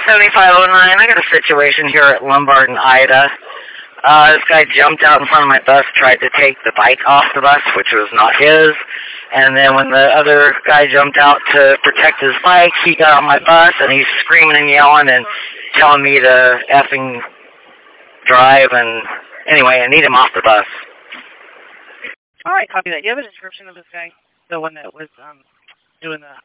7509. I got a situation here at Lombard and Ida. This guy jumped out in front of my bus, tried to take the bike off the bus, which was not his. And then when the other guy jumped out to protect his bike, he got on my bus, and he's screaming and yelling and telling me to effing drive. And anyway, I need him off the bus. All right, copy that. Do you have a description of this guy? The one that was doing the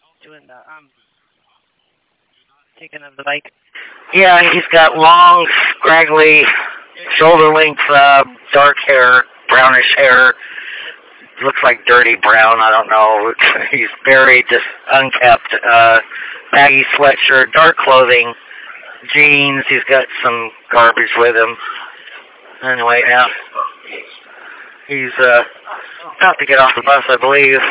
taking of the bike? Yeah, he's got long, scraggly, shoulder-length, dark hair, brownish hair. Looks like dirty brown, I don't know. He's very just unkempt, baggy sweatshirt, dark clothing, jeans. He's got some garbage with him. Anyway, yeah. He's about to get off the bus, I believe.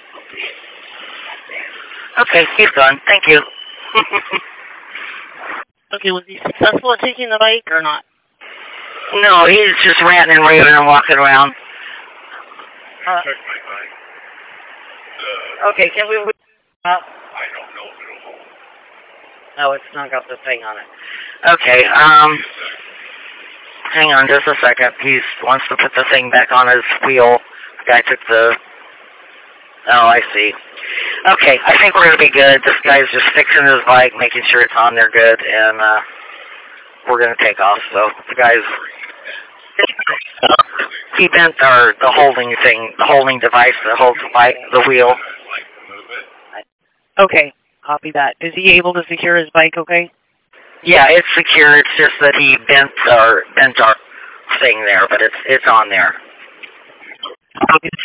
Okay, he's gone. Thank you. Okay, was he successful at taking the bike or not? No, he's just ranting and raving and walking around. Okay, can we... I don't know. No, it's not got the thing on it. Okay, hang on just a second. He wants to put the thing back on his wheel. The guy took the... Oh, I see. Okay, I think we're going to be good. This guy's just fixing his bike, making sure it's on there good, and we're going to take off. So the guy's... He bent the holding thing, the holding device that holds the bike, the wheel. Okay, copy that. Is he able to secure his bike okay? Yeah, it's secure. It's just that he bent our thing there, but it's on there. Copy.